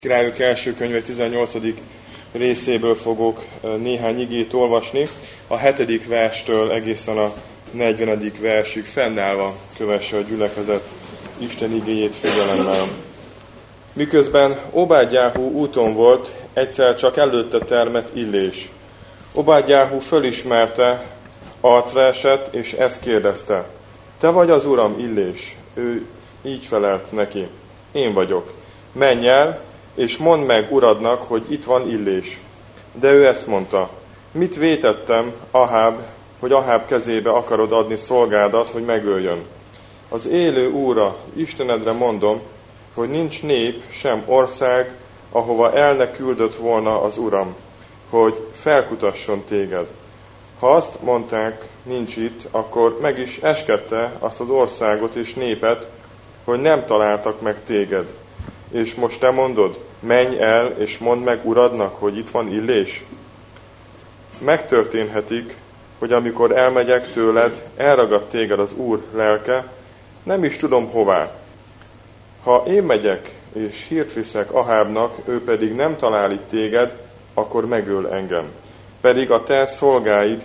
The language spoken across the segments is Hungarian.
Királyok első könyve 18. részéből fogok néhány igét olvasni. A 7. verstől egészen a 40. versig fennállva kövesse a gyülekezet Isten igéjét figyelemmel. Miközben Obádjáhu úton volt, egyszer csak előtte termett Illés. Obádjáhu fölismerte, arcra esett, és ezt kérdezte: Te vagy az uram, Illés? Ő így felelt neki: Én vagyok. Menj el, és mondd meg uradnak, hogy itt van Illés. De ő ezt mondta: Mit vétettem, hogy Aháb kezébe akarod adni szolgádat, hogy megöljön? Az élő Úrra, Istenedre mondom, hogy nincs nép, sem ország, ahova el ne küldött volna az Uram, hogy felkutasson téged. Ha azt mondták, nincs itt, akkor meg is eskedte azt az országot és népet, hogy nem találtak meg téged. És most te mondod: menj el, és mondd meg uradnak, hogy itt van Illés. Megtörténhetik, hogy amikor elmegyek tőled, elragad téged az Úr lelke, nem is tudom hová. Ha én megyek, és hírt viszek Ahábnak, ő pedig nem talál itt téged, akkor megöl engem. Pedig a te szolgád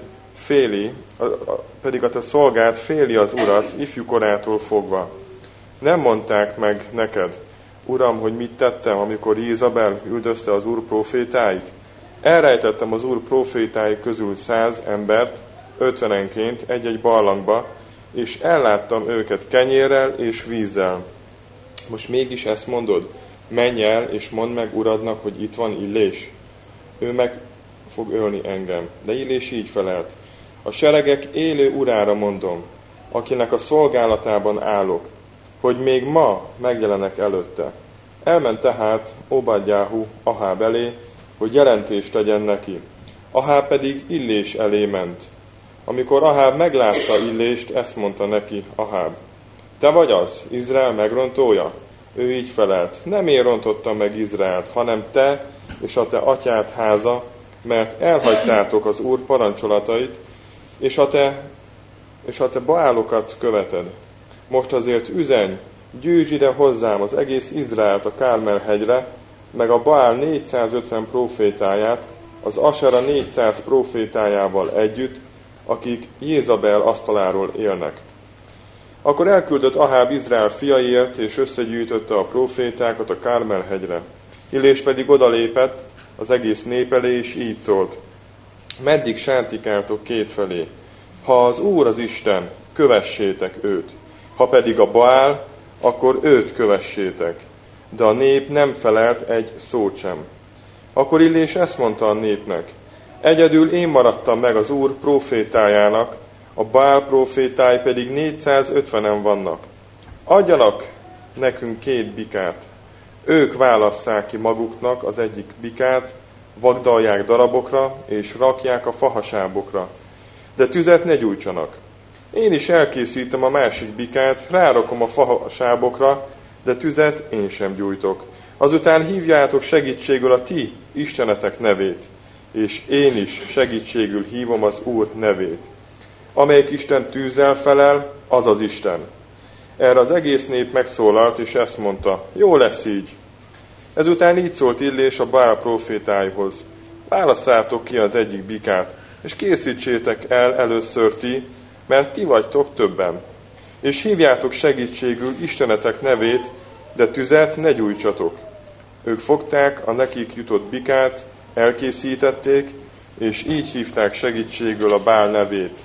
féli az urat ifjúkorától fogva. Nem mondták meg neked, Uram, hogy mit tettem, amikor Jézabel üldözte az Úr prófétáit? Elrejtettem az Úr prófétái közül 100 embert, 50-enként egy-egy barlangba, és elláttam őket kenyérrel és vízzel. Most mégis ezt mondod: menj el, és mondd meg uradnak, hogy itt van Illés. Ő meg fog ölni engem. De Illés így felelt: a seregek élő urára mondom, akinek a szolgálatában állok, hogy még ma megjelenek előtte. Elment tehát Obádjáhu Aháb elé, hogy jelentést tegyen neki. Aháb pedig Illés elé ment. Amikor Aháb meglátta Illést, ezt mondta neki Aháb: Te vagy az, Izrael megrontója? Ő így felelt: Nem én rontottam meg Izraelt, hanem te és a te atyád háza, mert elhagytátok az Úr parancsolatait, és a te baálokat követed. Most azért üzenj, gyűjtsd ide hozzám az egész Izraelt a Kármel-hegyre, meg a Baál 450 prófétáját, az Asera 400 prófétájával együtt, akik Jézabel asztaláról élnek. Akkor elküldött Aháb Izrael fiaiért, és összegyűjtötte a prófétákat a Kármel-hegyre. Illés pedig odalépett az egész nép elé, és így szólt: Meddig sántikáltok kétfelé? Ha az Úr az Isten, kövessétek őt. Ha pedig a Baál, akkor őt kövessétek. De a nép nem felelt egy szót sem. Akkor Illés ezt mondta a népnek: Egyedül én maradtam meg az Úr prófétájának, a Baál prófétái pedig 450-en vannak. Adjanak nekünk 2 bikát. Ők válasszák ki maguknak az egyik bikát, vagdalják darabokra, és rakják a fahasábokra. De tüzet ne gyújtsanak. Én is elkészítem a másik bikát, rárakom a fahasábokra, de tüzet én sem gyújtok. Azután hívjátok segítségül a ti istenetek nevét, és én is segítségül hívom az Úr nevét. Amelyik Isten tűzzel felel, az az Isten. Erre az egész nép megszólalt, és ezt mondta: Jó lesz így. Ezután így szólt Illés a Baál prófétáihoz: Válasszátok ki az egyik bikát, és készítsétek el először ti, mert ti vagytok többen. És hívjátok segítségül istenetek nevét, de tüzet ne gyújtsatok. Ők fogták a nekik jutott bikát, elkészítették, és így hívták segítségül a Baál nevét.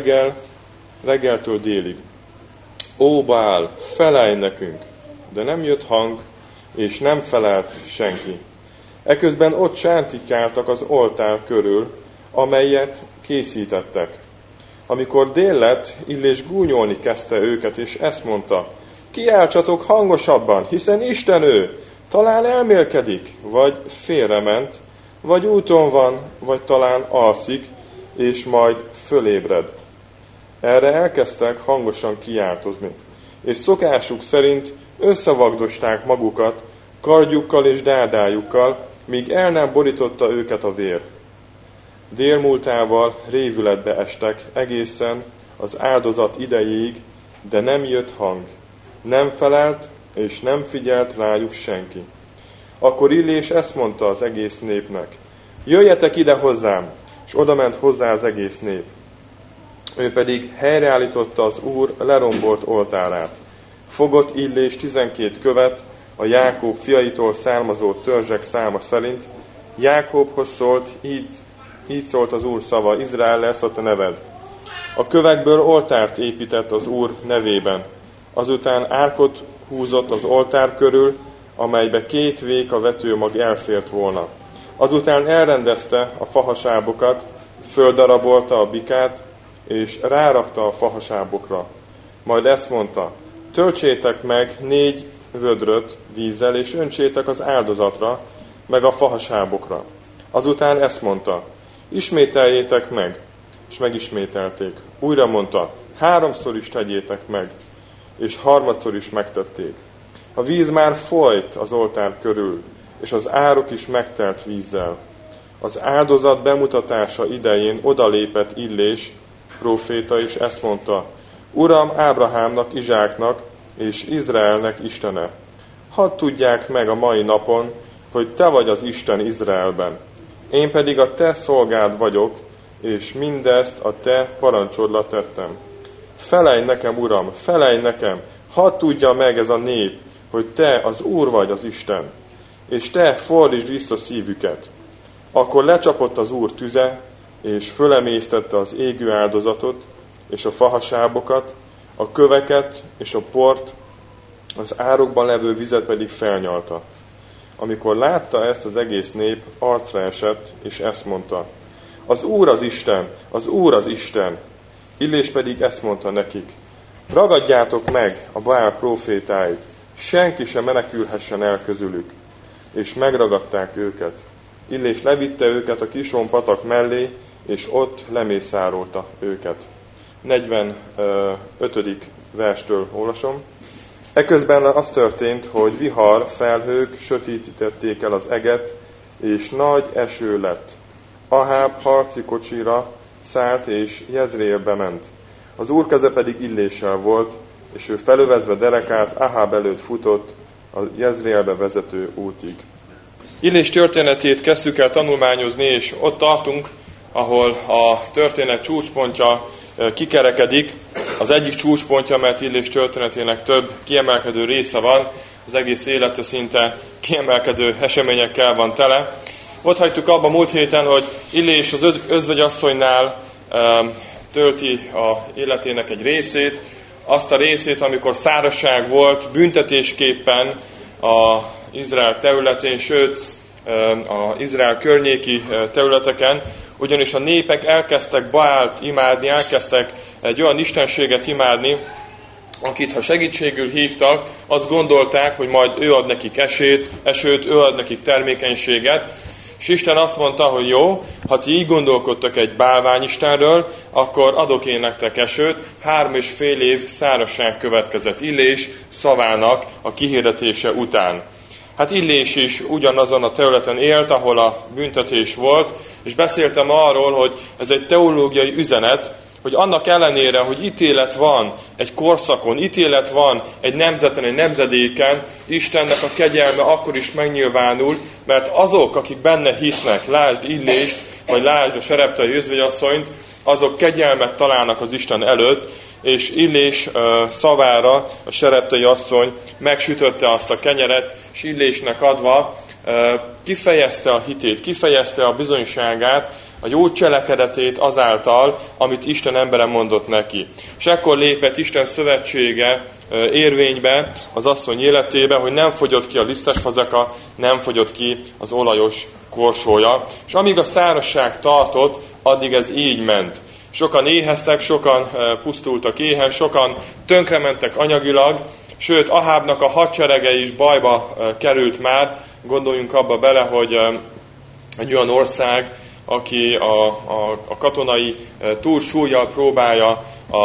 Reggeltől délig: Ó Baál, felelj nekünk! De nem jött hang, és nem felelt senki. Eközben ott sántikáltak az oltár körül, amelyet készítettek. Amikor dél lett, Illés gúnyolni kezdte őket, és ezt mondta: Kiáltsatok hangosabban, hiszen Isten ő! Talán elmélkedik, vagy félrement, vagy úton van, vagy talán alszik, és majd fölébred. Erre elkezdtek hangosan kiáltozni, és szokásuk szerint összevagdosták magukat kardjukkal és dárdájukkal, míg el nem borította őket a vér. Délmúltával révületbe estek egészen az áldozat idejéig, de nem jött hang. Nem felelt, és nem figyelt rájuk senki. Akkor Illés ezt mondta az egész népnek: jöjjetek ide hozzám! És odament hozzá az egész nép. Ő pedig helyreállította az Úr lerombolt oltárát. Fogott Illés 12 követ, a Jákob fiaitól származó törzsek száma szerint. Jákobhoz szólt, így szólt az Úr szava: Izrael lesz a te neved. A kövekből oltárt épített az Úr nevében. Azután árkot húzott az oltár körül, amelybe 2 véka vetőmag elfért volna. Azután elrendezte a fahasábokat, földarabolta a bikát, és rárakta a fahasábokra. Majd ezt mondta: töltsétek meg 4 vödröt vízzel, és öntsétek az áldozatra, meg a fahasábokra. Azután ezt mondta: ismételjétek meg, és megismételték. Újra mondta: 3-szor is tegyétek meg, és 3-szor is megtették. A víz már folyt az oltár körül, és az árok is megtelt vízzel. Az áldozat bemutatása idején odalépett Illés próféta, és ezt mondta: Uram, Ábrahámnak, Izsáknak és Izraelnek Istene, hadd tudják meg a mai napon, hogy te vagy az Isten Izraelben. Én pedig a te szolgád vagyok, és mindezt a te parancsodra tettem. Felelj nekem, Uram, felelj nekem, hadd tudja meg ez a nép, hogy te az Úr vagy az Isten, és te fordítsd vissza szívüket. Akkor lecsapott az Úr tüze, és fölemésztette az égő áldozatot, és a fahasábokat, a köveket és a port, az árokban levő vizet pedig felnyalta. Amikor látta ezt az egész nép, arcra esett, és ezt mondta: az Úr az Isten, az Úr az Isten. Illés pedig ezt mondta nekik: ragadjátok meg a Baál prófétáit, senki sem menekülhessen el közülük. És megragadták őket. Illés levitte őket a Kison patak mellé, és ott lemészárolta őket. 45. verstől olvasom. Eközben az történt, hogy vihar, felhők sötétítették el az eget, és nagy eső lett. Aháb harci kocsira szállt, és Jezreelbe ment. Az Úr keze pedig Illéssel volt, és ő felövezve derekát Aháb előtt futott a Jezreelbe vezető útig. Illés történetét kezdtük el tanulmányozni, és ott tartunk, ahol a történet csúcspontja kikerekedik. Az egyik csúcspontja, mert Illés történetének több kiemelkedő része van, az egész élete szinte kiemelkedő eseményekkel van tele. Ott hagytuk abba múlt héten, hogy Illés az özvegyasszonynál tölti a életének egy részét, azt a részét, amikor szárazság volt, büntetésképpen az Izrael területén, sőt az Izrael környéki területeken, ugyanis a népek elkezdtek Baált imádni, elkezdtek egy olyan istenséget imádni, akit ha segítségül hívtak, azt gondolták, hogy majd ő ad nekik esőt, ő ad nekik termékenységet, és Isten azt mondta, hogy jó, ha ti így gondolkodtak egy bálványistenről, akkor adok én nektek esőt. 3,5 év szárazság következett Illés szavának a kihirdetése után. Hát Illés is ugyanazon a területen élt, ahol a büntetés volt, és beszéltem arról, hogy ez egy teológiai üzenet, hogy annak ellenére, hogy ítélet van egy korszakon, ítélet van egy nemzeten, egy nemzedéken, Istennek a kegyelme akkor is megnyilvánul, mert azok, akik benne hisznek, lásd Illést, vagy lásd a sereptai özvegyasszonyt, azok kegyelmet találnak az Isten előtt, és Illés szavára a sereptai asszony megsütötte azt a kenyeret, és Illésnek adva kifejezte a hitét, kifejezte a bizonyságát, a jó cselekedetét azáltal, amit Isten embere mondott neki. És ekkor lépett Isten szövetsége érvénybe az asszony életébe, hogy nem fogyott ki a lisztes fazeka, nem fogyott ki az olajos korsója. És amíg a szárazság tartott, addig ez így ment. Sokan éheztek, sokan pusztultak éhen, sokan tönkrementek anyagilag, sőt, Ahábnak a hadserege is bajba került már. Gondoljunk abba bele, hogy egy olyan ország, aki a katonai túlsúllyal próbálja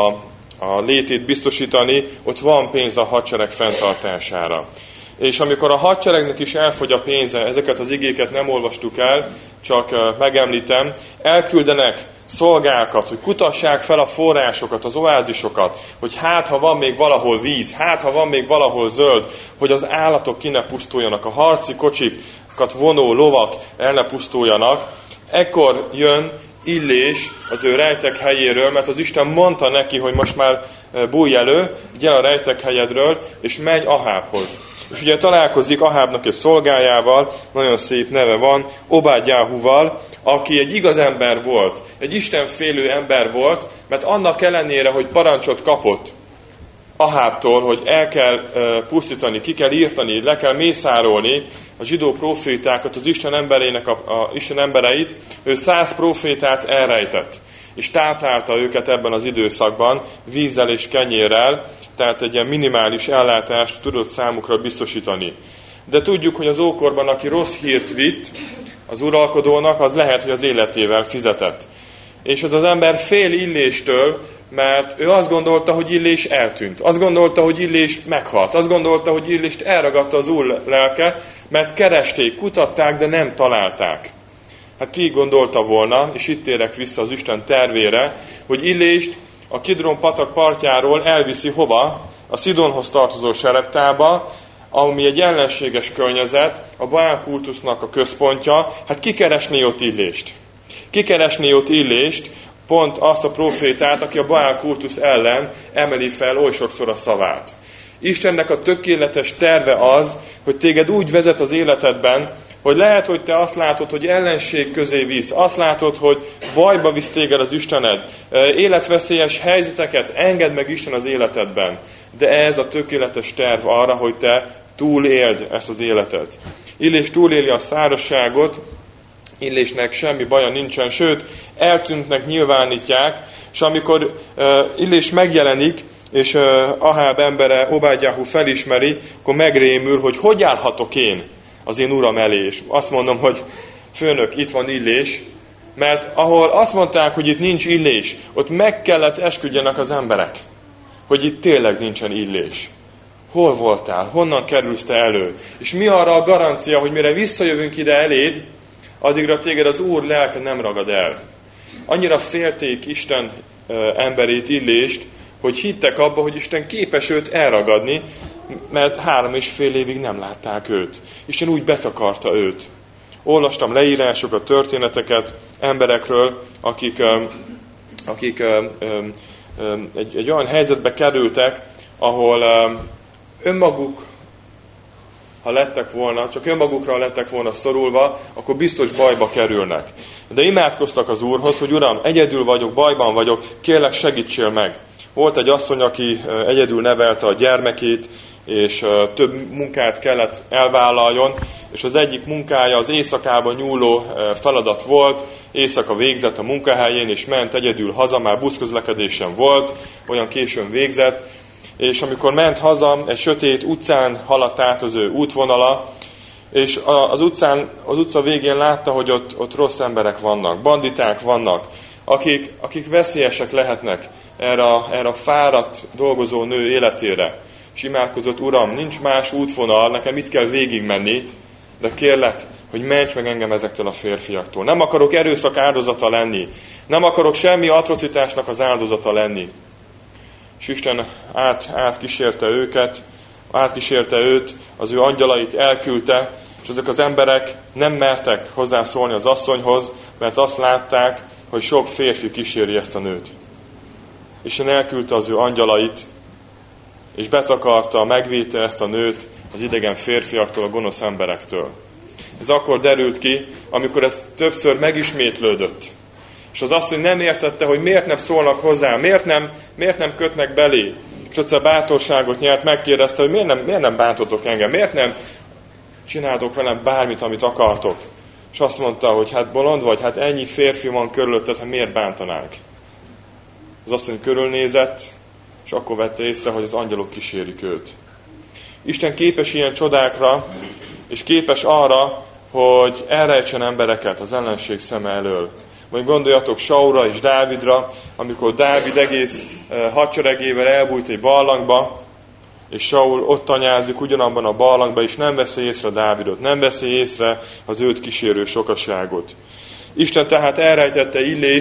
a létét biztosítani, ott van pénz a hadsereg fenntartására. És amikor a hadseregnek is elfogy a pénze, ezeket az igéket nem olvastuk el, csak megemlítem, elküldenek szolgákat, hogy kutassák fel a forrásokat, az oázisokat, hogy hát, ha van még valahol víz, hát, ha van még valahol zöld, hogy az állatok ki ne pusztuljanak, a harci kocsikat vonó lovak el ne pusztuljanak. Ekkor jön Illés az ő rejtek helyéről, mert az Isten mondta neki, hogy most már bújj elő, gyere a rejtek helyedről, és menj Ahábhoz. És ugye találkozik Ahábnak egy szolgájával, nagyon szép neve van, Obádjáhúval, aki egy igaz ember volt, egy istenfélő ember volt, mert annak ellenére, hogy parancsot kapott Ahábtól, hogy el kell pusztítani, ki kell írtani, le kell mészárolni a zsidó profétákat, az Isten embereinek Isten embereit, ő 100 profétát elrejtett, és táplálta őket ebben az időszakban vízzel és kenyérrel, tehát egy ilyen minimális ellátást tudott számukra biztosítani. De tudjuk, hogy az ókorban, aki rossz hírt vitt az uralkodónak, az lehet, hogy az életével fizetett. És az ember fél Illéstől, mert ő azt gondolta, hogy Illés eltűnt. Azt gondolta, hogy Illés meghalt. Azt gondolta, hogy Illést elragadta az úr lelke, mert keresték, kutatták, de nem találták. Hát ki gondolta volna, és itt térek vissza az Isten tervére, hogy Illést a Kidron patak partjáról elviszi hova? A Szidonhoz tartozó Sereptába, ami egy ellenséges környezet, a Baál kultusznak a központja. Hát ki keresné ott Illést? Ki keresné ott Illést? Pont azt a profétát, aki a Baál kultusz ellen emeli fel oly sokszor a szavát. Istennek a tökéletes terve az, hogy téged úgy vezet az életedben, hogy lehet, hogy te azt látod, hogy ellenség közé visz, azt látod, hogy bajba visz téged az Istened, életveszélyes helyzeteket engedd meg Isten az életedben. De ez a tökéletes terv arra, hogy te túléld ezt az életet. Illés túléli a szárazságot, Illésnek semmi baja nincsen, sőt, eltűntnek nyilvánítják, és amikor Illés megjelenik, és Aháb embere, Obádjáhú felismeri, akkor megrémül, hogy állhatok én az én uram elé. És azt mondom, hogy főnök, itt van Illés, mert ahol azt mondták, hogy itt nincs Illés, ott meg kellett esküdjenek az emberek, hogy itt tényleg nincsen Illés. Hol voltál? Honnan kerülsz te elő? És mi arra a garancia, hogy mire visszajövünk ide eléd, addigra téged az Úr lelke nem ragad el. Annyira félték Isten emberét, Illést, hogy hittek abba, hogy Isten képes őt elragadni, mert 3,5 évig nem látták őt. Isten úgy betakarta őt. Olvastam leírásokat, történeteket emberekről, akik egy olyan helyzetbe kerültek, ahol önmaguk, ha lettek volna, csak önmagukra lettek volna szorulva, akkor biztos bajba kerülnek. De imádkoztak az Úrhoz, hogy Uram, egyedül vagyok, bajban vagyok, kérlek segítsél meg. Volt egy asszony, aki egyedül nevelte a gyermekét, és több munkát kellett elvállaljon, és az egyik munkája az éjszakában nyúló feladat volt, éjszaka végzett a munkahelyén, és ment egyedül haza, már buszközlekedésen volt, olyan későn végzett, és amikor ment haza, egy sötét utcán haladt át az ő útvonala, és az utca végén látta, hogy ott rossz emberek vannak, banditák vannak, akik veszélyesek lehetnek erre a fáradt dolgozó nő életére. És imádkozott, Uram, nincs más útvonal, nekem itt kell végigmenni, de kérlek, hogy ments meg engem ezektől a férfiaktól. Nem akarok erőszak áldozata lenni, nem akarok semmi atrocitásnak az áldozata lenni. És Isten átkísérte őt, az ő angyalait elküldte, és ezek az emberek nem mertek hozzászólni az asszonyhoz, mert azt látták, hogy sok férfi kíséri ezt a nőt. Isten elküldte az ő angyalait, és betakarta, megvédte ezt a nőt az idegen férfiaktól, a gonosz emberektől. Ez akkor derült ki, amikor ez többször megismétlődött. És az asszony nem értette, hogy miért nem szólnak hozzá, miért nem kötnek belé. És egyszer bátorságot nyert, megkérdezte, hogy miért nem bántotok engem, miért nem csináltok velem bármit, amit akartok. És azt mondta, hogy hát bolond vagy, hát ennyi férfi van körülötted, hát miért bántanánk. Az asszony körülnézett, és akkor vette észre, hogy az angyalok kísérik őt. Isten képes ilyen csodákra, és képes arra, hogy elrejtsen embereket az ellenség szeme elől. Majd gondoljatok Saulra és Dávidra, amikor Dávid egész hadseregével elbújt egy barlangba, és Saul ott anyázik ugyanabban a barlangba, és nem veszi észre Dávidot, nem veszi észre az őt kísérő sokaságot. Isten tehát elrejtette Illést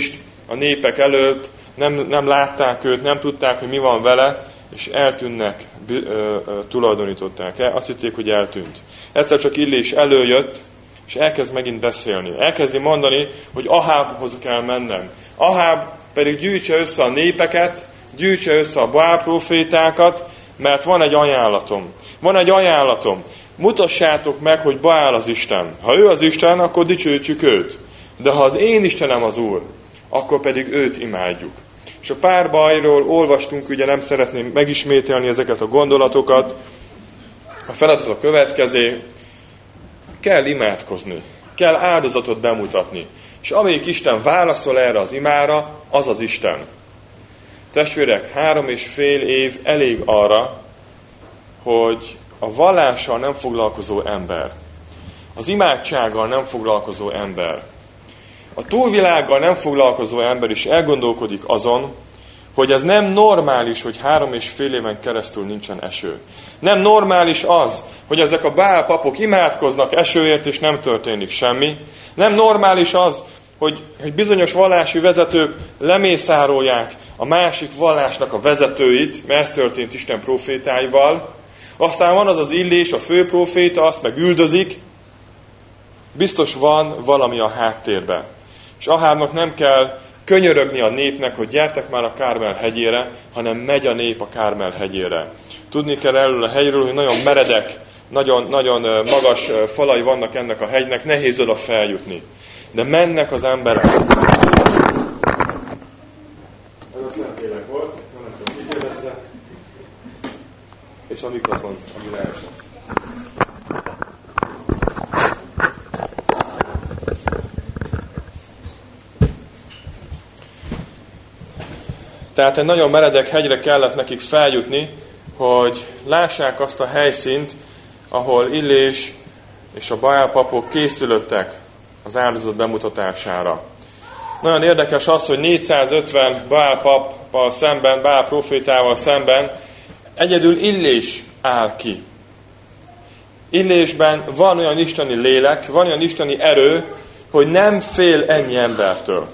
a népek előtt, nem látták őt, nem tudták, hogy mi van vele, és eltűnnek, tulajdonították el. Azt hitték, hogy eltűnt. Egyszer csak Illés előjött, és elkezd megint beszélni. Elkezdi mondani, hogy Ahábhoz kell mennem. Aháb pedig gyűjtse össze a népeket, gyűjtse össze a Baál profétákat, mert van egy ajánlatom. Van egy ajánlatom. Mutassátok meg, hogy Baál az Isten. Ha ő az Isten, akkor dicsőítsük őt. De ha az én Istenem az Úr, akkor pedig őt imádjuk. És a párbajról olvastunk, ugye nem szeretném megismételni ezeket a gondolatokat. A feladat a következő. Kell imádkozni. Kell áldozatot bemutatni. És amelyik Isten válaszol erre az imára, az az Isten. Testvérek, 3,5 év elég arra, hogy a vallással nem foglalkozó ember, az imádsággal nem foglalkozó ember, a túlvilággal nem foglalkozó ember is elgondolkodik azon, hogy ez nem normális, hogy 3,5 éven keresztül nincsen eső. Nem normális az, hogy ezek a Baál papok imádkoznak esőért, és nem történik semmi. Nem normális az, hogy bizonyos vallási vezetők lemészárolják a másik vallásnak a vezetőit, mert ez történt Isten profétáival. Aztán van az az Illés, a fő proféta, azt meg üldözik. Biztos van valami a háttérben. És Ahábnak nem kell könyörögni a népnek, hogy gyertek már a Kármel hegyére, hanem megy a nép a Kármel hegyére. Tudni kell erről a hegyről, hogy nagyon meredek, nagyon magas falai vannak ennek a hegynek, nehéz oda feljutni. De mennek az emberek. Ez a Szentlélek volt, nem tudom, kikérdezte. És a mikrofon, ami leesett. Tehát egy nagyon meredek hegyre kellett nekik feljutni, hogy lássák azt a helyszínt, ahol Illés és a Baál papok készülöttek az áldozat bemutatására. Nagyon érdekes az, hogy 450 Baál pappal szemben, Baál profétával szemben egyedül Illés áll ki. Illésben van olyan isteni lélek, van olyan isteni erő, hogy nem fél ennyi embertől.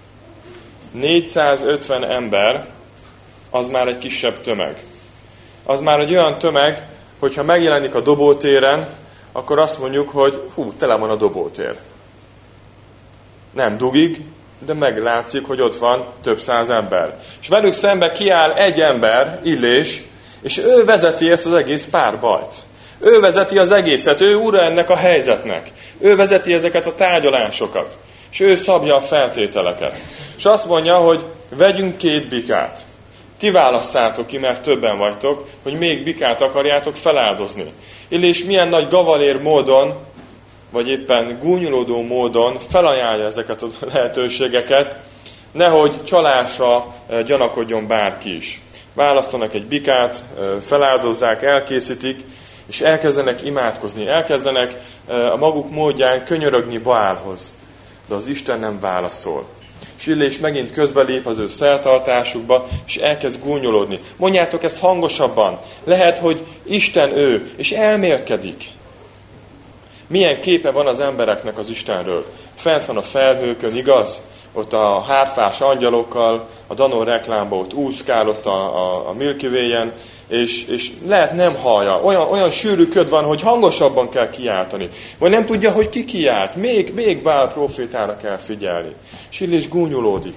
450 ember, az már egy kisebb tömeg. Az már egy olyan tömeg, hogyha megjelenik a dobótéren, akkor azt mondjuk, hogy tele van a dobótér. Nem dugig, de meglátszik, hogy ott van több száz ember. És velük szembe kiáll egy ember, Illés, és ő vezeti ezt az egész párbajt. Ő vezeti az egészet, ő ura ennek a helyzetnek. Ő vezeti ezeket a tárgyalásokat. És ő szabja a feltételeket. És azt mondja, hogy vegyünk 2 bikát. Ti válasszátok ki, mert többen vagytok, hogy még bikát akarjátok feláldozni. Illés milyen nagy gavalér módon, vagy éppen gúnyolódó módon felajánlja ezeket a lehetőségeket, nehogy csalásra gyanakodjon bárki is. Választanak egy bikát, feláldozzák, elkészítik, és elkezdenek imádkozni, elkezdenek a maguk módján könyörögni Baálhoz. De az Isten nem válaszol. És Illés megint közbelép az ő szertartásukba, és elkezd gúnyolódni. Mondjátok ezt hangosabban. Lehet, hogy Isten ő, és elmélkedik. Milyen képe van az embereknek az Istenről? Fent van a felhőkön, igaz? Ott a hárfás angyalokkal, a Danone reklámban ott úszkál, ott a Milky Way-en, és lehet nem hallja. Olyan sűrű köd van, hogy hangosabban kell kiáltani. Vagy nem tudja, hogy ki kiált. Még Baál profétára kell figyelni. És Illés gúnyolódik.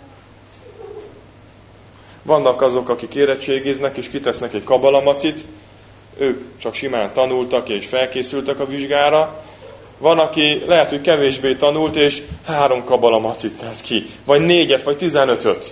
Vannak azok, akik érettségiznek, és kitesznek egy kabalamacit. Ők csak simán tanultak, és felkészültek a vizsgára. Van, aki lehet, hogy kevésbé tanult, és 3 kabalamacit tesz ki. Vagy 4-et, vagy 15-öt.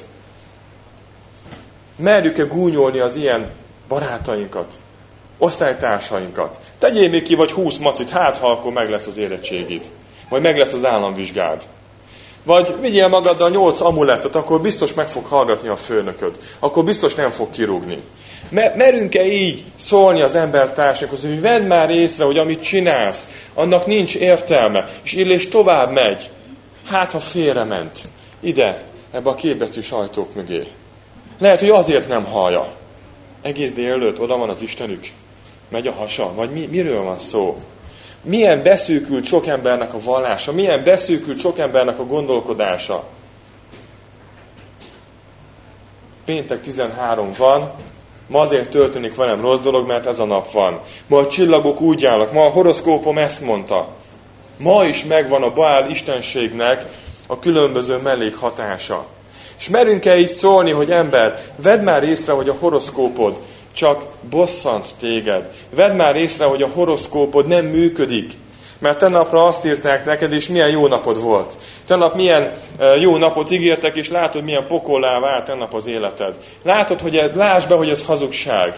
Merjük-e gúnyolni az ilyen barátainkat, osztálytársainkat? Tegyél még ki vagy 20 macit, hát ha akkor meg lesz az érettségid. Vagy meg lesz az államvizsgád. Vagy vigyél magaddal 8 amulettet, akkor biztos meg fog hallgatni a főnököd. Akkor biztos nem fog kirúgni. Merünk-e így szólni az embertársunkhoz, hogy vedd már észre, hogy amit csinálsz, annak nincs értelme. És Illés tovább megy. Hát, ha félrement. Ide, ebbe a kétbetűs ajtók mögé. Lehet, hogy azért nem hallja. Egész délelőtt oda van az Istenük. Megy a hasa. Vagy miről van szó? Milyen beszűkült sok embernek a vallása. Milyen beszűkült sok embernek a gondolkodása. péntek 13 van, ma azért történik velem rossz dolog, mert ez a nap van. Ma a csillagok úgy állnak, ma a horoszkópom ezt mondta. Ma is megvan a Baál istenségnek a különböző mellékhatása. És merünk-e így szólni, hogy ember, vedd már észre, hogy a horoszkópod csak bosszant téged. Vedd már észre, hogy a horoszkópod nem működik. Mert tennapra azt írták neked, és milyen jó napod volt. Tennap milyen jó napot ígértek, és látod, milyen pokollá vált tennap az életed. Látod, lásd be, hogy ez hazugság.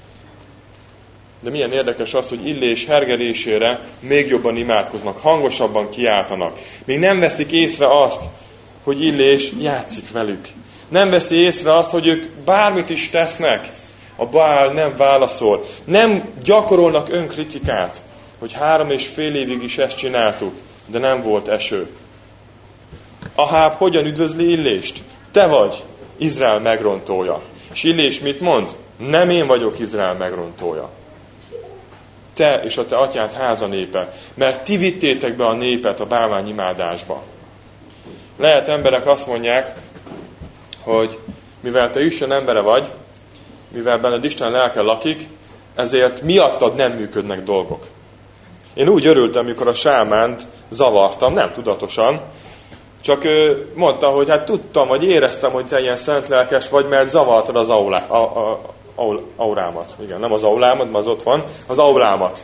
De milyen érdekes az, hogy Illés hergelésére még jobban imádkoznak, hangosabban kiáltanak. Még nem veszik észre azt, hogy Illés játszik velük. Nem veszi észre azt, hogy ők bármit is tesznek. A Baál nem válaszol. Nem gyakorolnak önkritikát, hogy 3,5 évig is ezt csináltuk, de nem volt eső. Aháb hogyan üdvözli Illést? Te vagy Izrael megrontója. És Illés mit mond? Nem én vagyok Izrael megrontója. Te és a te atyád háza népe, mert ti vittétek be a népet a bálványimádásba. Lehet emberek azt mondják, hogy mivel te Isten embere vagy, mivel benned Isten lelke lakik, ezért miattad nem működnek dolgok. Én úgy örültem, amikor a sámánt zavartam, nem tudatosan, csak ő mondta, hogy hát tudtam, vagy éreztem, hogy te ilyen szentlelkes vagy, mert zavartad az aurámat. Igen, nem az aulámat, mert az ott van, az aurámat.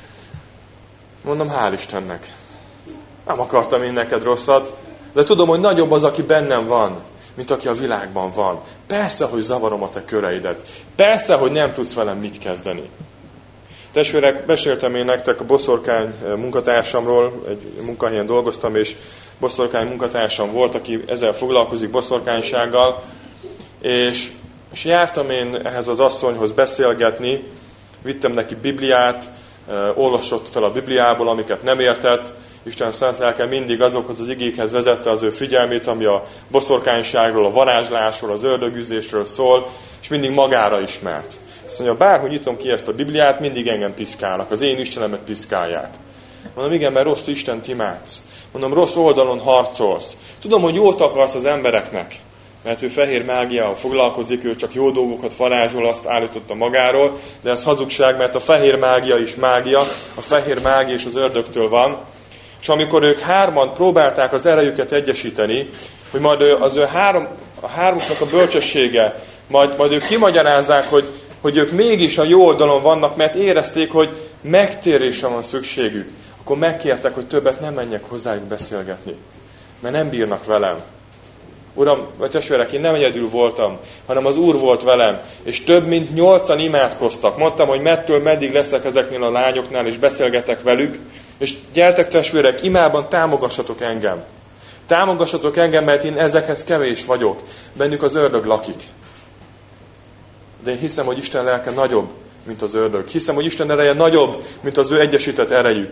Mondom, hál' Istennek. Nem akartam én neked rosszat, de tudom, hogy nagyobb az, aki bennem van, mint aki a világban van. Persze, hogy zavarom a te köreidet. Persze, hogy nem tudsz velem mit kezdeni. Testvérek, meséltem én nektek a boszorkány munkatársamról, egy munkahelyen dolgoztam, és boszorkány munkatársam volt, aki ezzel foglalkozik, boszorkánysággal, és jártam én ehhez az asszonyhoz beszélgetni, vittem neki Bibliát, olvasott fel a Bibliából, amiket nem értett, Isten szent lelke mindig azokhoz az igékhez vezette az ő figyelmét, ami a boszorkányságról, a varázslásról, az ördögüzésről szól, és mindig magára ismert. Azt mondja, bárhogy nyitom ki ezt a Bibliát, mindig engem piszkálnak, az én Istenemet piszkálják. Mondom, igen, mert rossz Istent imádsz. Mondom, rossz oldalon harcolsz. Tudom, hogy jót akarsz az embereknek, mert ő fehér mágiával foglalkozik, ő csak jó dolgokat varázsol, azt állította magáról, de ez hazugság, mert a fehér mágia is mágia, a fehér mágia is az ördögtől van. És amikor ők hárman próbálták az erejüket egyesíteni, hogy majd a hármuknak a bölcsessége, majd ők kimagyarázzák, hogy ők mégis a jó oldalon vannak, mert érezték, hogy megtérésre van szükségük, akkor megkértek, hogy többet nem menjek hozzájuk beszélgetni, mert nem bírnak velem. Uram, vagy testvérek, én nem egyedül voltam, hanem az Úr volt velem, és több mint 8-an imádkoztak. Mondtam, hogy mettől meddig leszek ezeknél a lányoknál, és beszélgetek velük, és gyertek testvérek, imában támogassatok engem. Támogassatok engem, mert én ezekhez kevés vagyok. Bennük az ördög lakik. De én hiszem, hogy Isten lelke nagyobb, mint az ördög. Hiszem, hogy Isten ereje nagyobb, mint az ő egyesített erejük.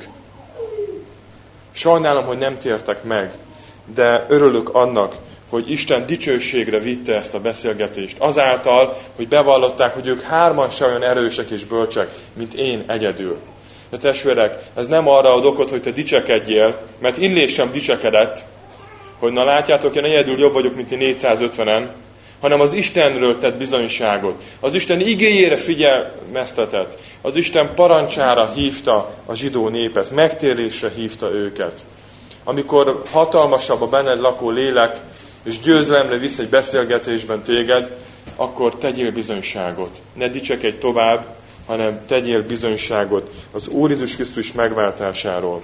Sajnálom, hogy nem tértek meg, de örülök annak, hogy Isten dicsőségre vitte ezt a beszélgetést. Azáltal, hogy bevallották, hogy ők hárman se olyan erősek és bölcsek, mint én egyedül. De testvérek, ez nem arra ad okot, hogy te dicsekedjél, mert Illés sem dicsekedett, hogy na látjátok, én egyedül jobb vagyok, mint ti 450-en, hanem az Istenről tett bizonyságot. Az Isten igéjére figyelmeztetett. Az Isten parancsára hívta a zsidó népet, megtérésre hívta őket. Amikor hatalmasabb a benned lakó lélek, és győzelemre visz egy beszélgetésben téged, akkor tegyél bizonyságot. Ne dicsekedj tovább, hanem tegyél bizonyságot az Úr Jézus Krisztus megváltásáról.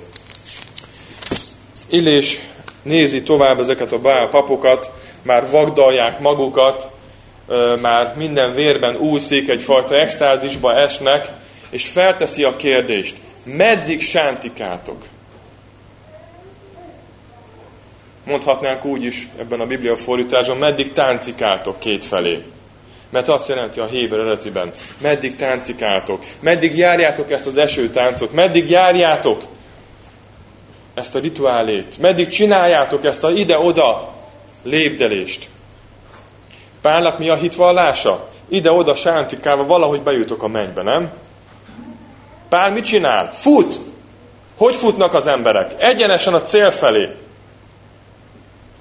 Illés nézi tovább ezeket a Baál papokat, már vagdalják magukat, már minden vérben úszik, egyfajta extázisba esnek, és felteszi a kérdést, meddig sántikátok? Mondhatnánk úgy is ebben a Biblia fordításban, meddig táncikáltok kétfelé. Mert azt jelenti a héber eredetiben, meddig táncikáltok, meddig járjátok ezt az esőtáncot, meddig járjátok ezt a rituálét, meddig csináljátok ezt a ide-oda lépdelést. Pálnak mi a hitvallása? Ide-oda sántikálva valahogy bejutok a mennybe, nem? Pál mit csinál? Fut! Hogy futnak az emberek? Egyenesen a cél felé.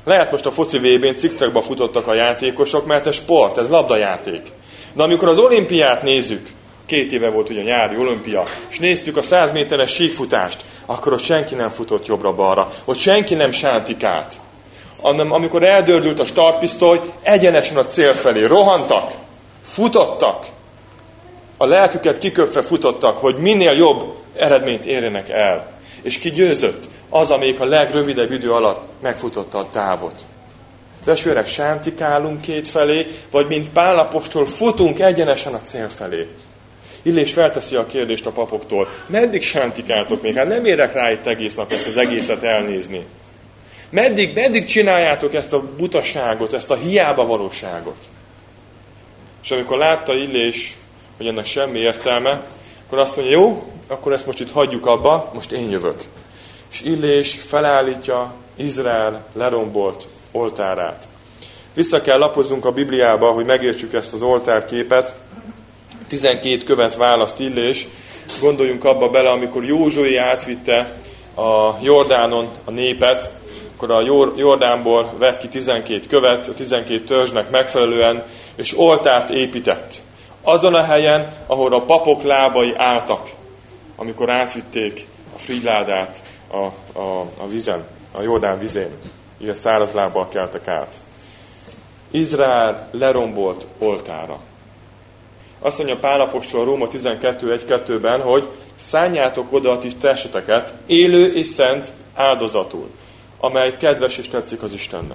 Lehet most a foci VB-n cikcakba futottak a játékosok, mert ez sport, ez labdajáték. De amikor az olimpiát nézzük, 2 éve volt ugye a nyári olimpia, és néztük a 100 méteres síkfutást, akkor ott senki nem futott jobbra-balra, ott senki nem sántikált. Amikor eldördült a startpisztoly, egyenesen a cél felé rohantak, futottak, a lelküket kiköpve futottak, hogy minél jobb eredményt érjenek el. És ki győzött? Az, amelyik a legrövidebb idő alatt megfutotta a távot. Testvérek, sántikálunk két felé, vagy mint Pál apostol futunk egyenesen a cél felé. Illés felteszi a kérdést a papoktól. Meddig sántikáltok még? Hát nem érek rá itt egész nap ezt az egészet elnézni. Meddig csináljátok ezt a butaságot, ezt a hiába valóságot? És amikor látta Illés, hogy ennek semmi értelme, akkor azt mondja, jó, akkor ezt most itt hagyjuk abba, most én jövök. És Illés felállítja Izrael lerombolt oltárát. Vissza kell lapoznunk a Bibliába, hogy megértsük ezt az oltárképet. 12 követ választ Illés. Gondoljunk abba bele, amikor Józsué átvitte a Jordánon a népet, akkor a Jordánból vett ki 12 követ, a 12 törzsnek megfelelően, és oltárt épített. Azon a helyen, ahol a papok lábai álltak, amikor átvitték a frigyládát a vízen, a Jordán vizén. Ilyen száraz lábbal keltek át. Izrael lerombolt oltára. Azt mondja Pál apostol a Róma 12.1.2-ben, hogy szánjátok oda a ti testeteket élő és szent áldozatul, amely kedves és tetszik az Istennek.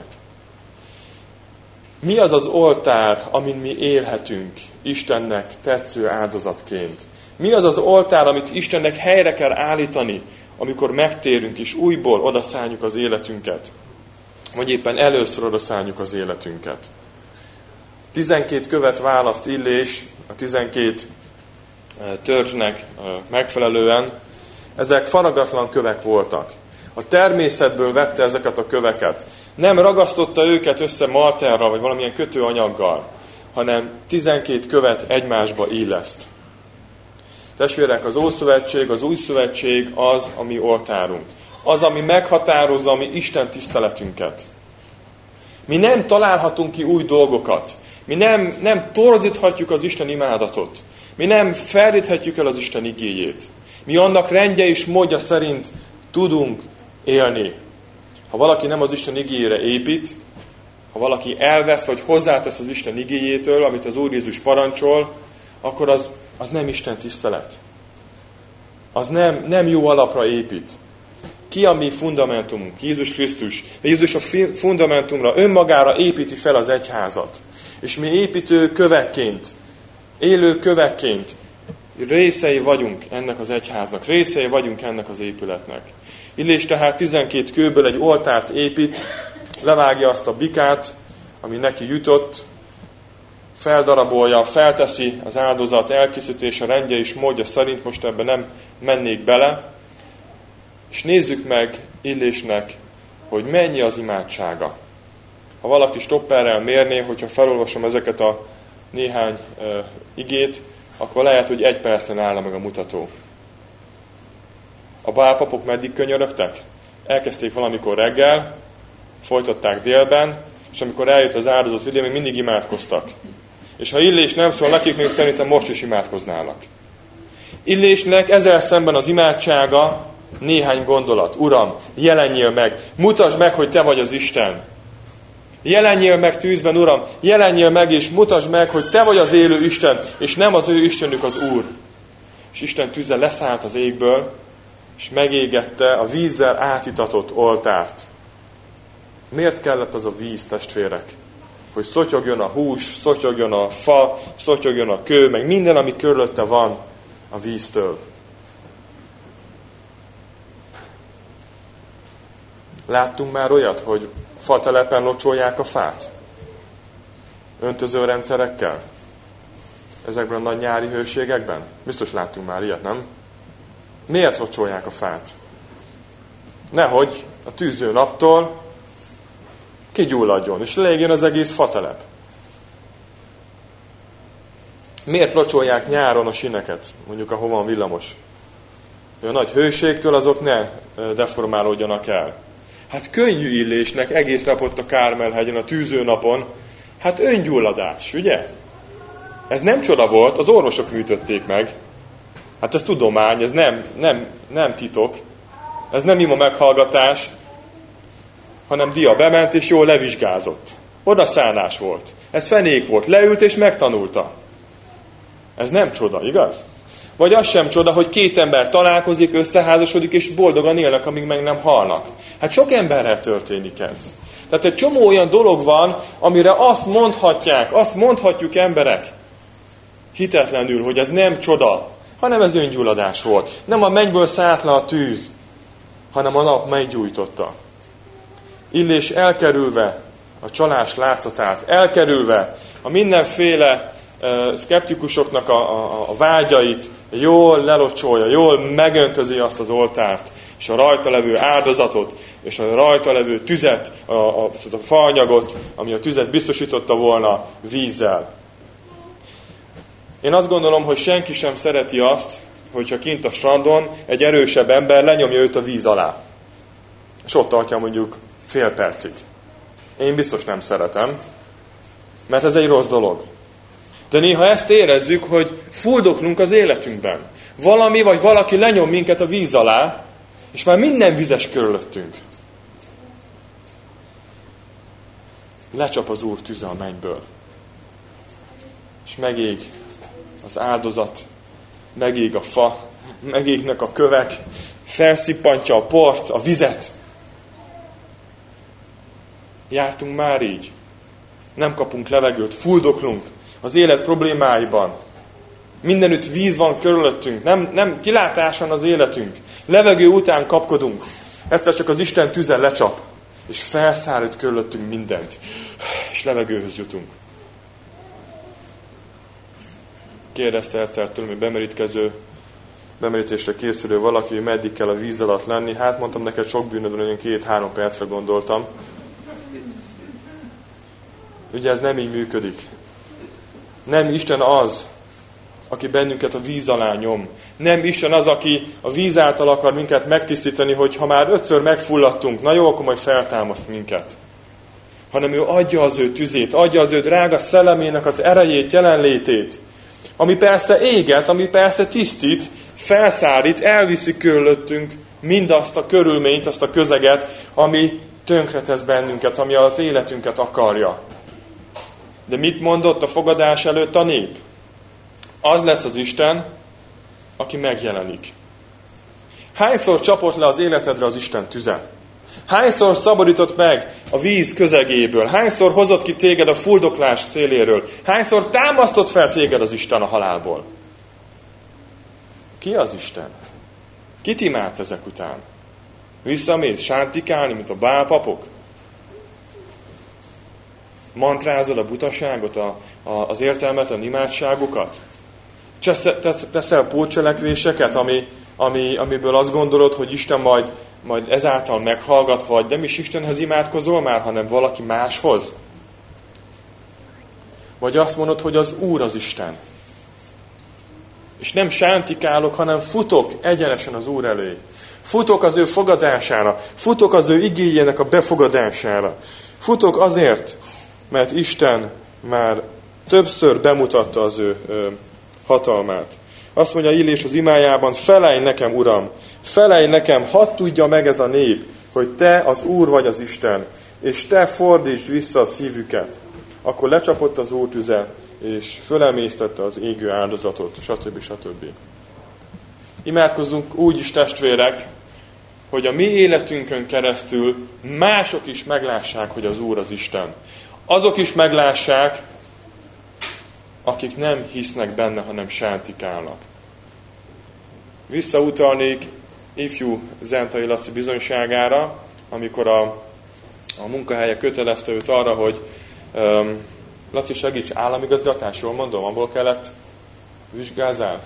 Mi az az oltár, amin mi élhetünk Istennek tetsző áldozatként? Mi az az oltár, amit Istennek helyre kell állítani, amikor megtérünk és újból odaszálljuk az életünket? Vagy éppen először odaszálljuk az életünket? 12 követ választ Illés a 12 törzsnek megfelelően. Ezek faragatlan kövek voltak. A természetből vette ezeket a köveket. Nem ragasztotta őket össze malterral, vagy valamilyen kötőanyaggal, hanem 12 követ egymásba illeszt. Testvérek, az Ószövetség, az Új Szövetség az, ami oltárunk. Az, ami meghatározza a mi Isten tiszteletünket. Mi nem találhatunk ki új dolgokat. Mi nem torzíthatjuk az Isten imádatot. Mi nem ferdíthetjük el az Isten igéjét. Mi annak rendje és módja szerint tudunk élni. Ha valaki nem az Isten igéjére épít, ha valaki elvesz vagy hozzátesz az Isten igéjétől, amit az Úr Jézus parancsol, akkor az nem Isten tisztelet. Az nem jó alapra épít. Ki a mi fundamentumunk? Jézus Krisztus. Jézus a fundamentumra, önmagára építi fel az egyházat. És mi építő kövekként, élő kövekként részei vagyunk ennek az egyháznak, részei vagyunk ennek az épületnek. Illés tehát 12 kőből egy oltárt épít, levágja azt a bikát, ami neki jutott, feldarabolja, felteszi az áldozat elkészítése rendje és módja szerint, most ebben nem mennék bele, és nézzük meg Illésnek, hogy mennyi az imádsága. Ha valaki stopperrel mérné, hogyha felolvasom ezeket a néhány igét, akkor lehet, hogy 1 percen állna meg a mutató. A bálpapok meddig könyörögtek? Elkezdték valamikor reggel, folytatták délben, és amikor eljött az áldozat idő, még mindig imádkoztak. És ha Illés nem szól nekik, még szerintem most is imádkoznának. Illésnek ezzel szemben az imádsága néhány gondolat. Uram, jelenjél meg, mutasd meg, hogy te vagy az Isten. Jelenjél meg tűzben, Uram, jelenjél meg, és mutasd meg, hogy te vagy az élő Isten, és nem az ő Istenük az Úr. És Isten tüze leszállt az égből, és megégette a vízzel átitatott oltárt. Miért kellett az a víz, testvérek? Hogy szotyogjon a hús, szotyogjon a fa, szotyogjon a kő, meg minden, ami körülötte van a víztől. Láttunk már olyat, hogy fatelepen locsolják a fát? Öntözőrendszerekkel? Ezekben a nagy nyári hőségekben? Biztos láttunk már ilyet, nem? Miért locsolják a fát? Nehogy a tűző naptól kigyulladjon, és leégjen az egész fatelep. Miért locsolják nyáron a sineket, mondjuk ahol van villamos? A nagy hőségtől azok ne deformálódjanak el. Hát könnyű Illésnek egész nap ott a Kármel-hegyen, a tűzőnapon. Hát öngyulladás, ugye? Ez nem csoda volt, az orvosok műtötték meg. Hát ez tudomány, ez nem titok. Ez nem ima meghallgatás, hanem dia bement és jól levizsgázott. Odaszánás volt. Ez fenék volt, leült és megtanulta. Ez nem csoda, igaz? Vagy az sem csoda, hogy két ember találkozik, összeházasodik, és boldogan élnek, amíg meg nem halnak. Hát sok emberrel történik ez. Tehát egy csomó olyan dolog van, amire azt mondhatjuk emberek hitetlenül, hogy ez nem csoda, hanem ez öngyulladás volt. Nem a mennyből szállt le a tűz, hanem a nap meggyújtotta. Illés elkerülve a csalás látszatát, elkerülve a mindenféle szkeptikusoknak a vágyait, jól lelocsolja, jól megöntözi azt az oltárt, és a rajta levő áldozatot, és a rajta levő tüzet, a faanyagot, ami a tüzet biztosította volna vízzel. Én azt gondolom, hogy senki sem szereti azt, hogyha kint a strandon egy erősebb ember lenyomja őt a víz alá. És ott tartja mondjuk fél percig. Én biztos nem szeretem, mert ez egy rossz dolog. De néha ezt érezzük, hogy fuldoklunk az életünkben. Valami vagy valaki lenyom minket a víz alá, és már minden vizes körülöttünk. Lecsap az Úr tüze a mennyből. És megég az áldozat, megég a fa, megégnek a kövek, felszippantja a port, a vizet. Jártunk már így. Nem kapunk levegőt, fuldoklunk az élet problémáiban. Mindenütt víz van körülöttünk, nem kilátáson az életünk. Levegő után kapkodunk. Egyszer csak az Isten tüze lecsap, és felszárít körülöttünk mindent. És levegőhöz jutunk. Kérdezte egyszer tőlem, hogy bemerítésre készülő valaki, hogy meddig kell a víz alatt lenni. Hát mondtam neked, sok bűnödön, olyan 2-3 percre gondoltam. Ugye ez nem így működik. Nem Isten az, aki bennünket a víz alá nyom. Nem Isten az, aki a víz által akar minket megtisztítani, hogy ha már 5-ször megfulladtunk, na jó, akkor majd feltámaszt minket. Hanem ő adja az ő tüzét, adja az ő drága szellemének az erejét, jelenlétét. Ami persze éget, ami persze tisztít, felszárít, elviszi körülöttünk mindazt a körülményt, azt a közeget, ami tönkretesz bennünket, ami az életünket akarja. De mit mondott a fogadás előtt a nép? Az lesz az Isten, aki megjelenik. Hányszor csapott le az életedre az Isten tüze? Hányszor szabadított meg a víz közegéből? Hányszor hozott ki téged a fuldoklás széléről? Hányszor támasztott fel téged az Isten a halálból? Ki az Isten? Kit imádsz ezek után? Visszamész sántikálni, mint a bálpapok? Mantrázod a butaságot, az értelmetlen imádságokat? Teszel pótcselekvéseket, amiből azt gondolod, hogy Isten majd ezáltal meghallgat, vagy nem is Istenhez imádkozol már, hanem valaki máshoz? Vagy azt mondod, hogy az Úr az Isten. És nem sántikálok, hanem futok egyenesen az Úr elé. Futok az ő fogadására. Futok az ő igéjének a befogadására. Futok azért, mert Isten már többször bemutatta az ő hatalmát. Azt mondja Illés az imájában, felelj nekem, Uram, felelj nekem, hadd tudja meg ez a nép, hogy te az Úr vagy az Isten, és te fordítsd vissza a szívüket. Akkor lecsapott az Úr tüze, és fölemésztette az égő áldozatot, stb. Stb. Imádkozzunk úgy is, testvérek, hogy a mi életünkön keresztül mások is meglássák, hogy az Úr az Isten. Azok is meglássák, akik nem hisznek benne, hanem sántikálnak. Visszautalnék ifjú Zentai Laci bizonyságára, amikor a munkahelye kötelezte őt arra, hogy Laci, segíts, államigazgatás, jól mondom, abból kellett vizsgázzál?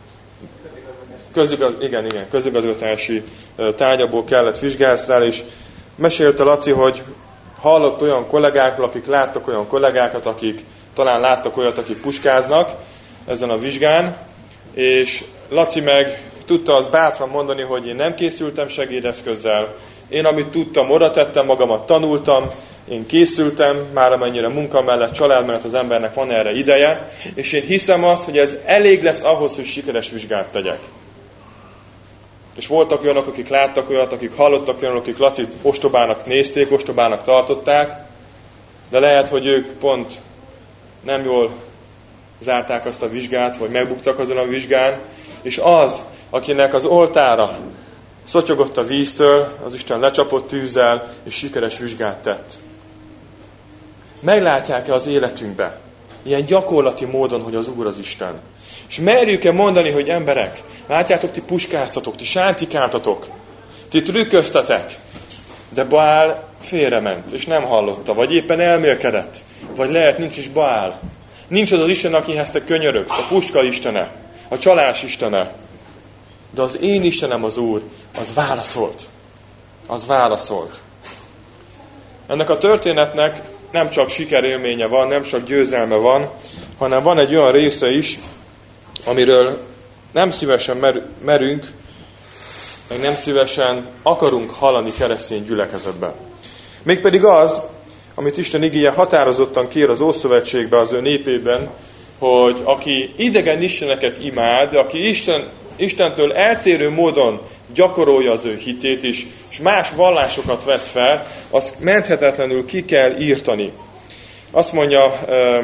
Közigazgatási tárgyakból kellett vizsgázzál, és mesélte Laci, hogy hallott olyan kollégákról, akik láttak olyan kollégákat, akik talán láttak olyat, akik puskáznak ezen a vizsgán, és Laci meg tudta azt bátran mondani, hogy én nem készültem segédeszközzel, Én amit tudtam, oda tettem magamat, tanultam, én készültem, már amennyire munka mellett, család mellett az embernek van erre ideje, és én hiszem azt, hogy ez elég lesz ahhoz, hogy sikeres vizsgát tegyek. És voltak olyanok, akik láttak olyat, akik hallottak olyanok, akik Lacit ostobának nézték, ostobának tartották, de lehet, hogy ők pont nem jól zárták azt a vizsgát, vagy megbuktak azon a vizsgán, és az, akinek az oltára szotyogott a víztől, az Isten lecsapott tűzzel, és sikeres vizsgát tett. Meglátják-e az életünkbe, ilyen gyakorlati módon, hogy az Úr az Isten? És merjük-e mondani, hogy emberek, látjátok, ti puskáztatok, ti sántikáltatok, ti trükköztetek, de Baál félrement, és nem hallotta, vagy éppen elmélkedett, vagy lehet nincs is Baál. Nincs az az Isten, akihez te könyörögsz, a puska istene, a csalás istene. De az én Istenem az Úr, az válaszolt. Az válaszolt. Ennek a történetnek nem csak sikerélménye van, nem csak győzelme van, hanem van egy olyan része is, amiről nem szívesen merünk, meg nem szívesen akarunk hallani keresztény gyülekezetben. Mégpedig az, amit Isten igéje határozottan kér az Ószövetségbe, az ő népében, hogy aki idegen isteneket imád, aki Istentől eltérő módon gyakorolja az ő hitét is, és más vallásokat vesz fel, azt menthetetlenül ki kell írtani. Azt mondja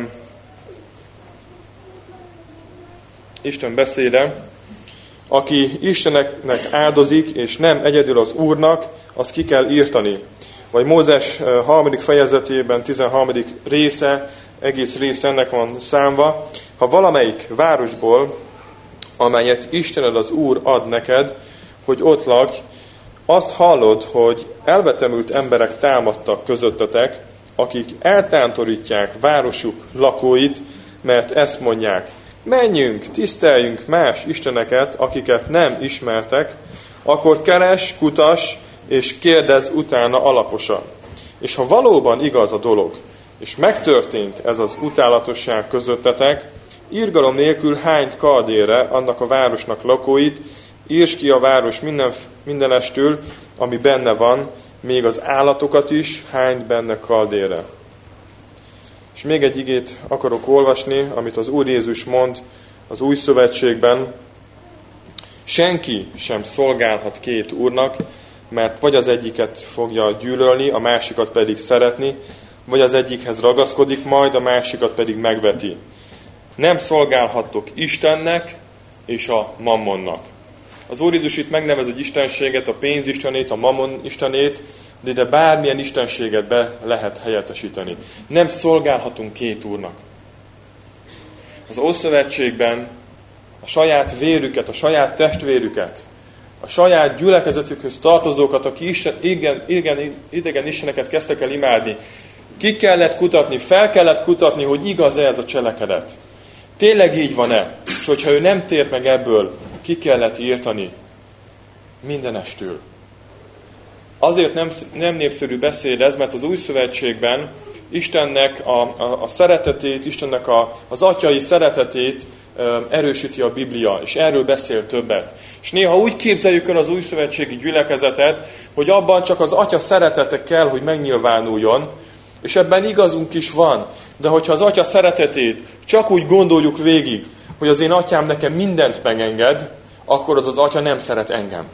Isten beszéde, aki Isteneknek áldozik, és nem egyedül az Úrnak, azt ki kell írtani. Vagy Mózes 3. fejezetében 13. része, egész része ennek van számva. Ha valamelyik városból, amelyet Istened az Úr ad neked, hogy ott lakj, azt hallod, hogy elvetemült emberek támadtak közöttetek, akik eltántorítják városuk lakóit, mert ezt mondják, menjünk, tiszteljünk más isteneket, akiket nem ismertek, akkor keres, kutass, és kérdezz utána alaposan. És ha valóban igaz a dolog, és megtörtént ez az utálatosság közöttetek, irgalom nélkül hányt kardére annak a városnak lakóit, írd ki a város mindenestől, ami benne van, még az állatokat is, hányt benne kardére. És még egy igét akarok olvasni, amit az Úr Jézus mond az Új Szövetségben. Senki sem szolgálhat két úrnak, mert vagy az egyiket fogja gyűlölni, a másikat pedig szeretni, vagy az egyikhez ragaszkodik majd, a másikat pedig megveti. Nem szolgálhattok Istennek és a mammonnak. Az Úr Jézus itt megnevez egy istenséget, a pénzistenét, a mammon istenét, de ide bármilyen istenséget be lehet helyettesíteni. Nem szolgálhatunk két úrnak. Az Ószövetségben a saját vérüket, a saját testvérüket, a saját gyülekezetükhöz tartozókat, akik idegen isteneket kezdtek el imádni, ki kellett kutatni, fel kellett kutatni, hogy igaz-e ez a cselekedet. Tényleg így van-e? És hogyha ő nem tért meg ebből, ki kellett írtani mindenestől. Azért nem népszerű beszéd ez, mert az Új Szövetségben Istennek a szeretetét, Istennek az atyai szeretetét erősíti a Biblia, és erről beszél többet. És néha úgy képzeljük el az újszövetségi gyülekezetet, hogy abban csak az atya szeretete kell, hogy megnyilvánuljon, és ebben igazunk is van. De hogyha az atya szeretetét csak úgy gondoljuk végig, hogy az én atyám nekem mindent megenged, akkor az atya nem szeret engem.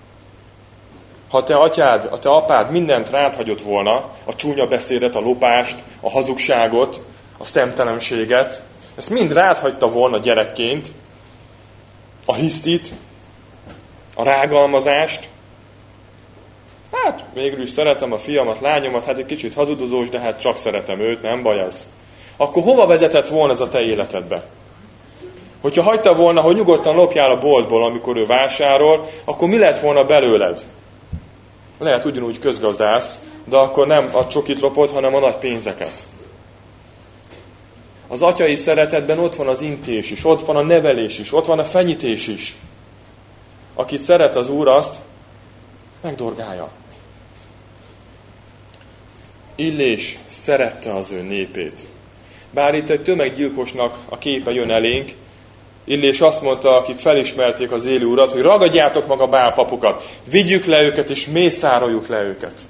Ha a te apád mindent rád hagyott volna, a csúnya beszédet, a lopást, a hazugságot, a szemtelenséget, ezt mind rád hagyta volna gyerekként, a hisztit, a rágalmazást. Hát végül is szeretem a fiamat, lányomat, hát egy kicsit hazudozós, de hát csak szeretem őt, nem baj az. Akkor hova vezetett volna ez a te életedbe? Hogyha hagyta volna, hogy nyugodtan lopjál a boltból, amikor ő vásárol, akkor mi lett volna belőled? Lehet ugyanúgy közgazdász, de akkor nem a csokit lopod, hanem a nagy pénzeket. Az atyai szeretetben ott van az intés is, ott van a nevelés is, ott van a fenyítés is. Akit szeret az Úr, azt megdorgálja. Illés szerette az ő népét. Bár itt egy tömeggyilkosnak a képe jön elénk, Illés azt mondta, akik felismerték az élő Urat, hogy ragadjátok maga Bál papokat, vigyük le őket és mészároljuk le őket.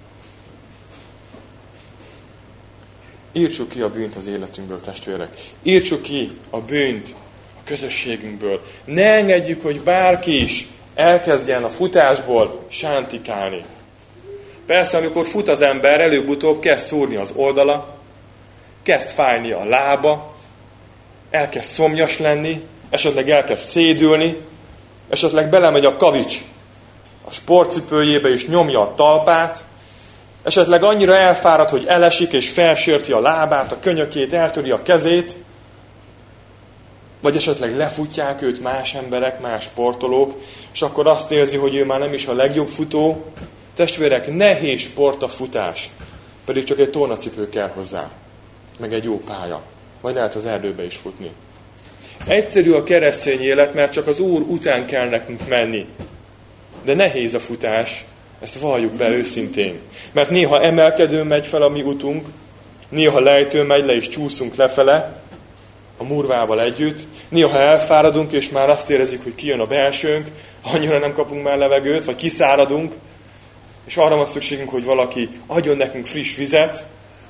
Írtsuk ki a bűnt az életünkből, testvérek. Írtsuk ki a bűnt a közösségünkből. Ne engedjük, hogy bárki is elkezdjen a futásból sántikálni. Persze, amikor fut az ember, előbb-utóbb kezd szúrni az oldala, kezd fájni a lába, elkezd szomjas lenni, esetleg elkezd szédülni, esetleg belemegy a kavics a sportcipőjébe és nyomja a talpát, esetleg annyira elfárad, hogy elesik és felsérti a lábát, a könyökét, eltöri a kezét, vagy esetleg lefutják őt más emberek, más sportolók, és akkor azt érzi, hogy ő már nem is a legjobb futó. Testvérek, nehéz sport a futás, pedig csak egy tornacipő kell hozzá, meg egy jó pálya, vagy lehet az erdőbe is futni. Egyszerű a keresztény élet, mert csak az Úr után kell nekünk menni. De nehéz a futás, ezt valljuk be őszintén. Mert néha emelkedőn megy fel a mi utunk, néha lejtőn megy le és csúszunk lefele, a murvával együtt, néha elfáradunk és már azt érezzük, hogy kijön a belsőnk, annyira nem kapunk már levegőt, vagy kiszáradunk, és arra van szükségünk, hogy valaki adjon nekünk friss vizet,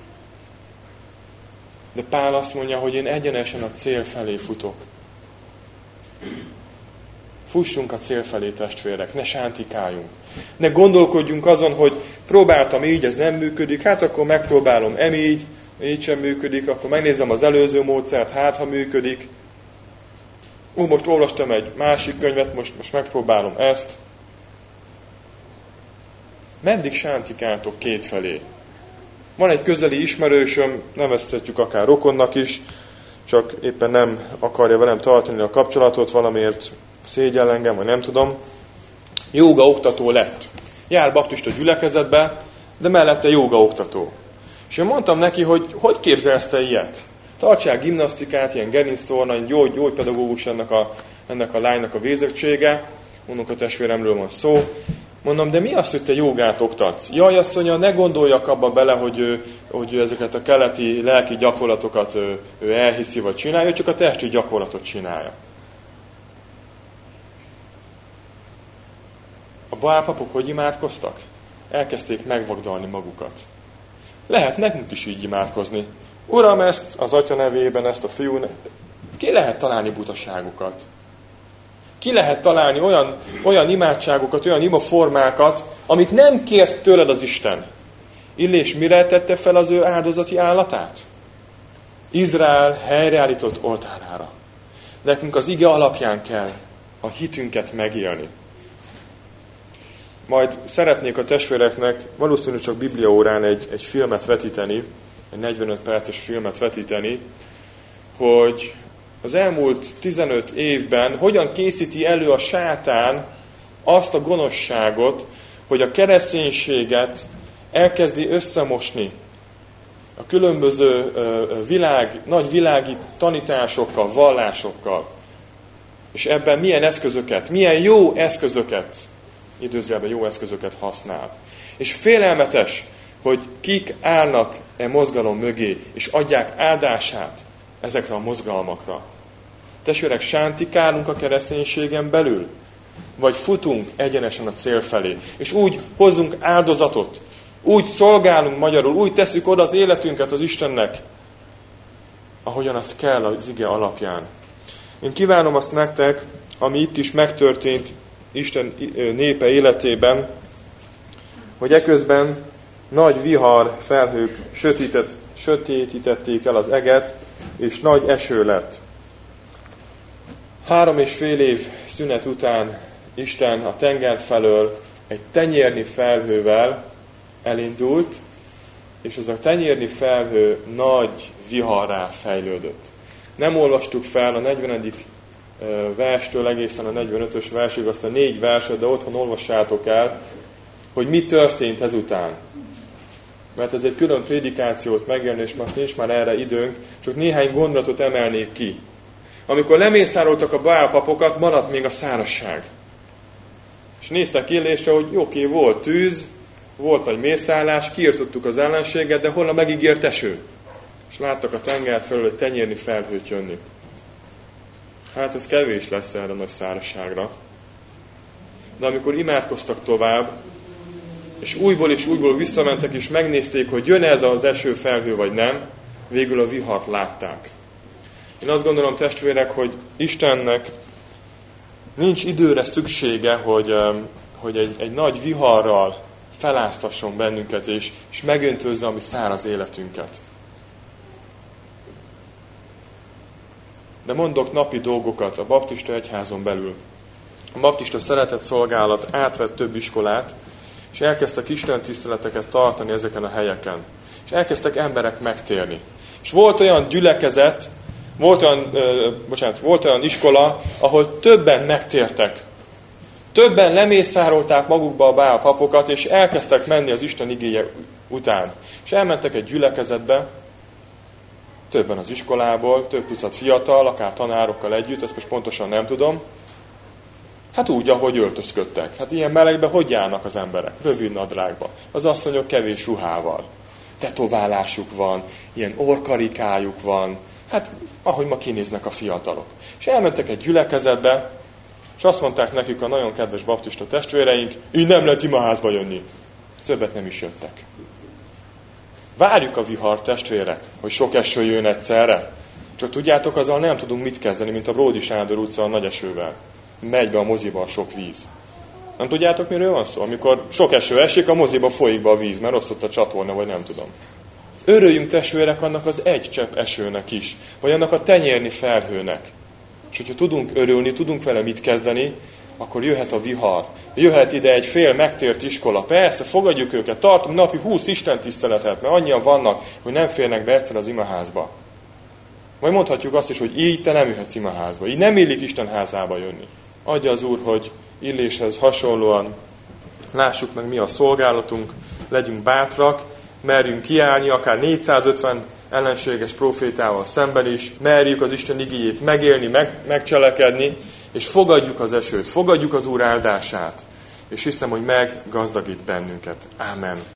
de Pál azt mondja, hogy én egyenesen a cél felé futok. Fussunk a cél felé, testvérek, ne sántikáljunk. Ne gondolkodjunk azon, hogy próbáltam így, ez nem működik, hát akkor megpróbálom így sem működik, akkor megnézem az előző módszert, hát ha működik. Most olvastam egy másik könyvet, most megpróbálom ezt. Meddig sántikáltok kétfelé? Van egy közeli ismerősöm, nevezhetjük akár rokonnak is, csak éppen nem akarja velem tartani a kapcsolatot, valamiért szégyell engem, vagy nem tudom. Jóga oktató lett. Jár baptista gyülekezetbe, de mellette jóga oktató. És én mondtam neki, hogy képzelsz te ilyet? Tartsál gimnasztikát, ilyen gerinctorna, egy gyógypedagógus ennek a lánynak a végzettsége, mondok, a testvéremről van szó. Mondom, de mi az, hogy te jogát oktatsz? Jaj, asszonya, ne gondoljak abba bele, hogy ezeket a keleti lelki gyakorlatokat ő elhiszi, vagy csinálja, csak a testi gyakorlatot csinálja. A bálpapok hogy imádkoztak? Elkezdték megvagdalni magukat. Lehet nekünk is így imádkozni. Uram, ezt az Atya nevében, ezt a Fiú nevében. Ki lehet találni butaságokat? Ki lehet találni olyan imádságokat, olyan imaformákat, amit nem kért tőled az Isten? Illés mire tette fel az ő áldozati állatát? Izrael helyreállított oltárára. Nekünk az ige alapján kell a hitünket megélni. Majd szeretnék a testvéreknek valószínűleg csak bibliaórán egy filmet vetíteni, egy 45 perces filmet vetíteni, hogy az elmúlt 15 évben hogyan készíti elő a sátán azt a gonoszságot, hogy a kereszténységet elkezdi összemosni a különböző nagy világi tanításokkal, vallásokkal. És ebben milyen jó eszközöket, időzőjelben jó eszközöket használ. És félelmetes, hogy kik állnak e mozgalom mögé, és adják áldását ezekre a mozgalmakra. Testvérek, sántikálunk a kereszténységen belül? Vagy futunk egyenesen a cél felé? És úgy hozzunk áldozatot, úgy szolgálunk magyarul, úgy tesszük oda az életünket az Istennek, ahogyan az kell az ige alapján. Én kívánom azt nektek, ami itt is megtörtént Isten népe életében, hogy eközben nagy vihar, felhők sötétítették el az eget, és nagy eső lett. 3,5 év szünet után Isten a tenger felől egy tenyérnyi felhővel elindult, és az a tenyérnyi felhő nagy viharrá fejlődött. Nem olvastuk fel a 40. verstől egészen a 45-ös versig, azt a 4 verset, de otthon olvassátok el, hogy mi történt ezután. Mert ez egy külön prédikációt megjelni, és most nincs már erre időnk, csak néhány gondolatot emelnék ki. Amikor lemészároltak a bálpapokat, maradt még a szárazság. És néztek Illésre, hogy oké, volt tűz, volt nagy mészárlás, kiirtottuk az ellenséget, de hol a megígért eső? És láttak a tenger felől egy tenyérnyi felhőt jönni. Hát ez kevés lesz erre a nagy szárazságra. De amikor imádkoztak tovább, és újból visszamentek, és megnézték, hogy jön ez az esőfelhő, vagy nem, végül a vihart látták. Én azt gondolom, testvérek, hogy Istennek nincs időre szüksége, hogy egy nagy viharral feláztasson bennünket, és megöntözze a mi száraz életünket. De mondok napi dolgokat a baptista egyházon belül. A baptista szeretett szolgálat átvett több iskolát, és elkezdtek istentiszteleteket tartani ezeken a helyeken. És elkezdtek emberek megtérni. És volt olyan gyülekezet, volt olyan iskola, ahol többen megtértek. Többen lemészárolták magukba a Bál papokat, és elkezdtek menni az Isten igéje után. És elmentek egy gyülekezetbe, többen az iskolából, több tucat fiatal, akár tanárokkal együtt, ezt most pontosan nem tudom. Hát úgy, ahogy öltözködtek. Hát ilyen melegben hogy járnak az emberek? Rövid nadrágba. Az asszonyok kevés ruhával. Tetoválásuk van, ilyen orkarikájuk van. Hát, ahogy ma kinéznek a fiatalok. És elmentek egy gyülekezetbe, és azt mondták nekik a nagyon kedves baptista testvéreink, így nem lehet imaházba jönni. Többet nem is jöttek. Várjuk a vihar, testvérek, hogy sok eső jön egyszerre. Csak tudjátok, azzal nem tudunk mit kezdeni, mint a Bródi Sándor utca a nagy esővel. Megy be a moziba a sok víz. Nem tudjátok, miről van szó? Amikor sok eső esik, a moziba folyik be a víz, mert rossz ott a csatorna, vagy nem tudom. Örüljünk, testvérek, annak az egy csepp esőnek is, vagy annak a tenyérni felhőnek. És hogyha tudunk örülni, tudunk vele mit kezdeni, akkor jöhet a vihar. Jöhet ide egy fél megtért iskola. Persze, fogadjuk őket, tartunk napi 20 istentiszteletet, mert annyian vannak, hogy nem férnek be egyszer az imaházba. Vagy mondhatjuk azt is, hogy így te nem jöhetsz imaházba. Így nem illik Isten házába jönni. Adja az Úr, hogy illéshez hasonlóan lássuk meg mi a szolgálatunk, legyünk bátrak, merjünk kiállni, akár 450 ellenséges profétával szemben is, merjük az Isten igéjét megélni, megcselekedni, és fogadjuk az esőt, fogadjuk az Úr áldását, és hiszem, hogy meggazdagít bennünket. Ámen.